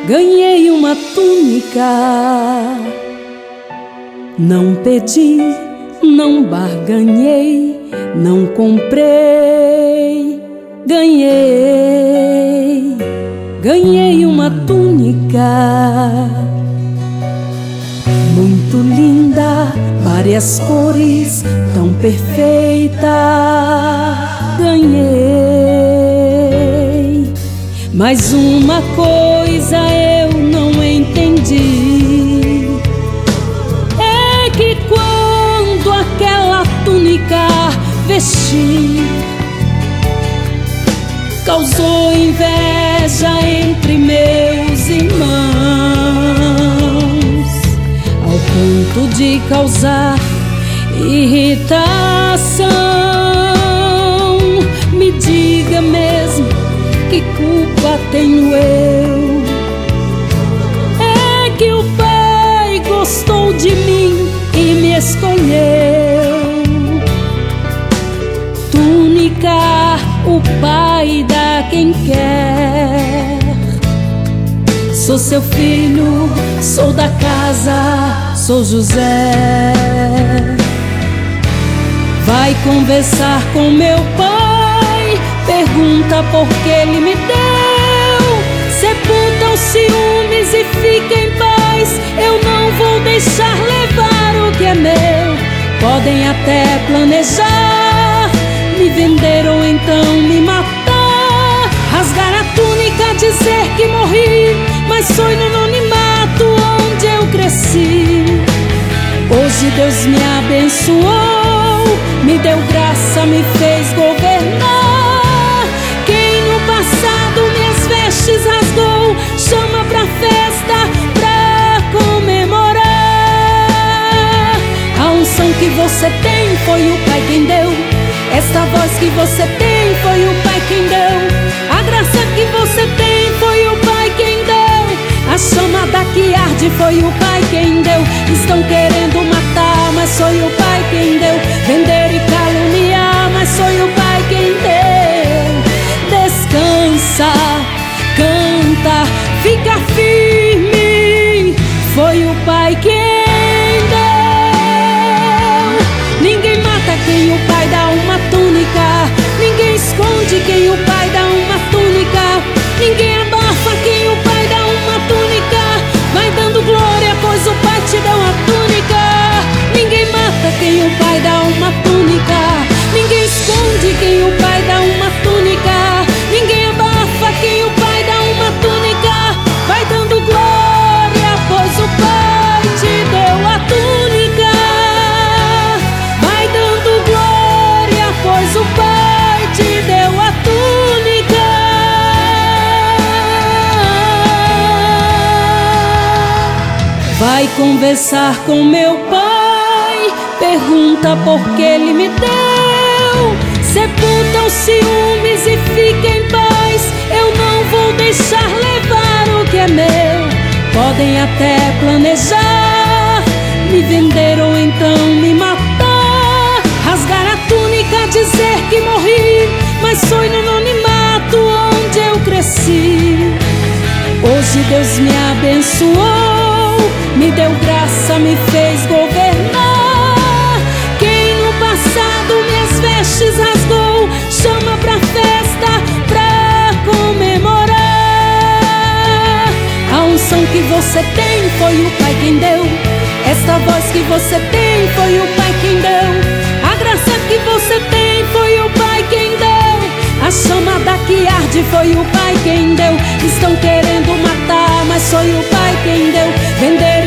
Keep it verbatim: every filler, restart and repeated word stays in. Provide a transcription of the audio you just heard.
Ganhei uma túnica, não pedi, não barganhei, não comprei. Ganhei, ganhei uma túnica muito linda, várias cores, tão perfeita. Ganhei, mas uma coisa eu não entendi, é que quando aquela túnica vesti, causou inveja entre meus irmãos, ao ponto de causar irritação. Me diga mesmo, que culpa tenho eu? É que o Pai gostou de mim e me escolheu. Túnica, o Pai dá quem quer. Sou seu filho, sou da casa, sou José. Vai conversar com meu pai, pergunta por que ele me deu. Sepulta os ciúmes e fica em paz, eu não vou deixar levar o que é meu. Podem até planejar me vender ou então me matar, rasgar a túnica, dizer que morri, mas foi no anonimato onde eu cresci. Hoje Deus me abençoou, me deu graça, me fez governar. Quem no passado minhas vestes rasgou, chama pra festa, pra comemorar. A unção que você tem foi o Pai quem deu. Esta voz que você tem foi o Pai quem deu. A graça que você tem foi o Pai quem deu. A chamada que arde foi o Pai quem deu. Estão querendo matar, mas foi o Pai quem deu. Vender e caluniar, mas foi o Pai quem deu. Descansa, canta, fica firme, foi o Pai quem deu. Ninguém mata quem o Pai dá uma túnica, ninguém esconde quem o Pai dá uma túnica, ninguém abafa quem o Pai dá uma túnica. Vai dando glória, pois o Pai te deu a túnica. Ninguém mata quem o Pai dá uma túnica, ninguém esconde quem o Pai dá uma túnica, ninguém abafa quem o Pai dá uma túnica. Vai dando glória, pois o Pai te deu a túnica. Vai dando glória, pois o Pai te deu a túnica. Vai conversar com meu pai, pergunta por que ele me deu. Sepulta os ciúmes e fica em paz, eu não vou deixar levar o que é meu. Podem até planejar me vender ou então me matar, rasgar a túnica, dizer que morri, mas foi no anonimato onde eu cresci. Hoje Deus me abençoou, me deu graça, me fez governar. Quem no passado minhas vestes rasgou, chama pra festa, pra comemorar. A unção que você tem foi o Pai quem deu. Esta voz que você tem foi o Pai quem deu. A graça que você tem foi o Pai quem deu. A chamada que arde foi o Pai quem deu. Estão querendo matar, mas foi o Pai quem deu. Vender